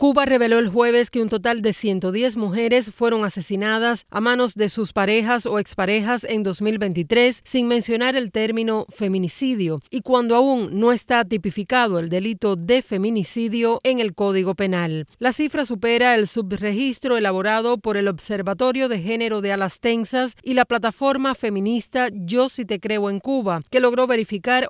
Cuba reveló el jueves que un total de 110 mujeres fueron asesinadas a manos de sus parejas o exparejas en 2023, sin mencionar el término feminicidio, y cuando aún no está tipificado el delito de feminicidio en el Código Penal. La cifra supera el subregistro elaborado por el Observatorio de Género de Alastenses y la plataforma feminista Yo Sí Te Creo en Cuba, que logró verificar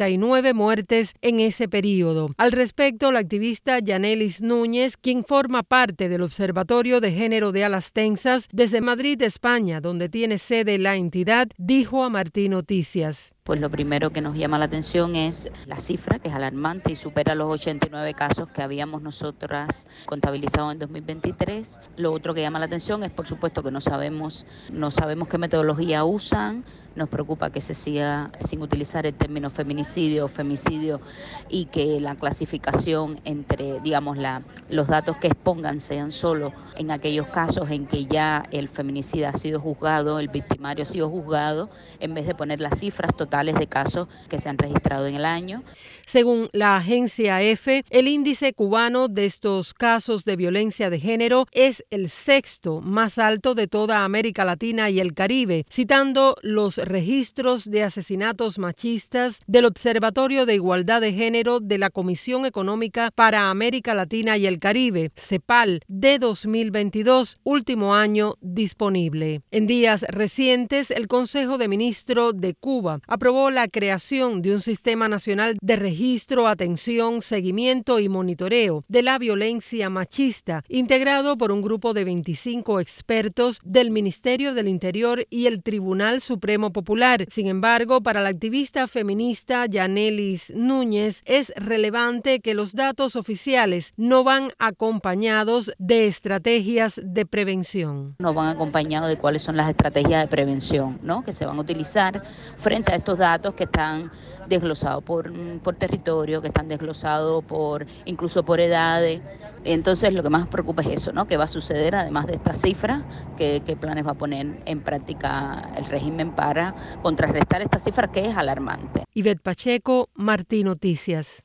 89 muertes en ese periodo. Al respecto, la activista Yanelis Núñez, quien forma parte del Observatorio de Género de Alastenses desde Madrid, España, donde tiene sede la entidad, dijo a Martí Noticias. Pues lo primero que nos llama la atención es la cifra, que es alarmante y supera los 89 casos que habíamos nosotras contabilizado en 2023. Lo otro que llama la atención es, por supuesto, que no sabemos qué metodología usan. Nos preocupa que se siga sin utilizar el término feminicidio o femicidio y que la clasificación entre, digamos, los datos que expongan sean solo en aquellos casos en que ya el feminicida ha sido juzgado, el victimario ha sido juzgado, en vez de poner las cifras totales de casos que se han registrado en el año. Según la agencia EFE, el índice cubano de estos casos de violencia de género es el sexto más alto de toda América Latina y el Caribe, citando los registros de asesinatos machistas del Observatorio de Igualdad de Género de la Comisión Económica para América Latina y el Caribe, CEPAL, de 2022, último año disponible. En días recientes, el Consejo de Ministros de Cuba aprobó la creación de un sistema nacional de registro, atención, seguimiento y monitoreo de la violencia machista, integrado por un grupo de 25 expertos del Ministerio del Interior y el Tribunal Supremo Popular. Sin embargo, para la activista feminista Yanelis Núñez, es relevante que los datos oficiales no van acompañados de estrategias de prevención. No van acompañados de cuáles son las estrategias de prevención, ¿no?, que se van a utilizar frente a estos datos que están desglosados por territorio, que están desglosados incluso por edades. Entonces, lo que más preocupa es eso, ¿no?, qué va a suceder además de estas cifras, qué planes va a poner en práctica el régimen para contrarrestar esta cifra que es alarmante. Ivette Pacheco, Martí Noticias.